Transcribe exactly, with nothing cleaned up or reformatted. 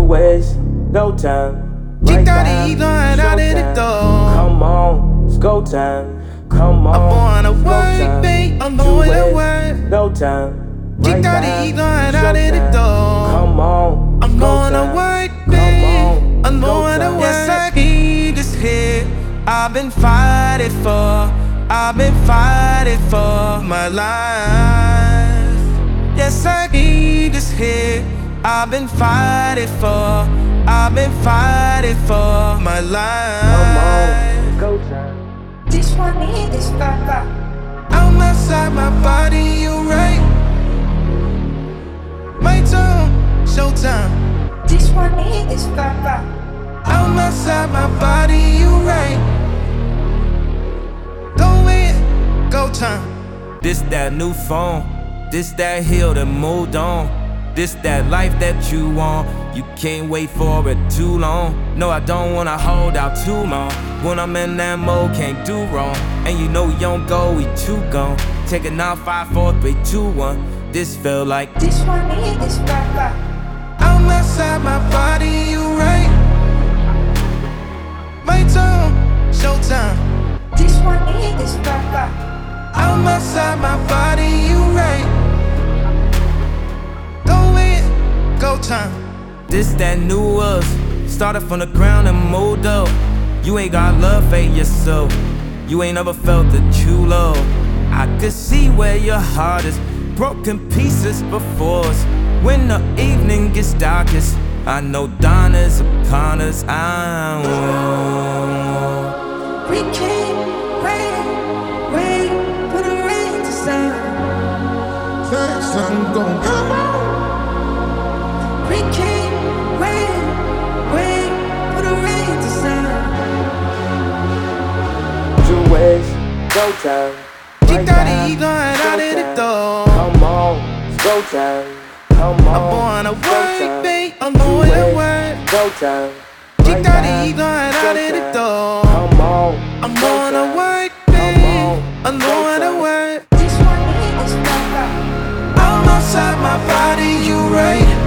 ways, go time. Right time, out of the door. Come on, it's go time. Come on, I'm on a work, babe. I'm going to work. Go time. Right time, out of the door. Come on, I'm going to work, babe. I'm going to work. Yes, I need this hit. I've been fighting for. I've been fighting for my life. Yes, I need this hit. I've been fighting for. I've been fighting for my life. Come on, go time. This one need this papa. I'm outside my body, you right. My turn, showtime. This one need this papa. I'm outside my body, you right. Go in, go time. This that new phone, this that hill that moved on. This that life that you want, you can't wait for it too long. No, I don't wanna hold out too long. When I'm in that mode, can't do wrong. And you know we don't go, we too gone. Taking out five, four, three, two, one. This feel like this one need this papa. I'm outside my body, you right. My turn, showtime. This one need this papa. I'm outside my body, you right. Go time. This that new us. Started from the ground and moved up. You ain't got love for yourself. You ain't ever felt the true love. I could see where your heart is. Broken pieces before us. When the evening gets darkest, I know dawn is upon us. I will. We can't wait, wait for the rain to stop. Fast, I'm gon' come on. We can't wait, wait for the rain to stop. Two ways, go time. Right time, out of the door. Come on, it's go time. Come on, I'm on a work, babe. I'm going to work. Go time. Right time, out of the door. Come on, I'm going to work, babe. I'm going to work. This one need this papa. I'm outside my body, you right.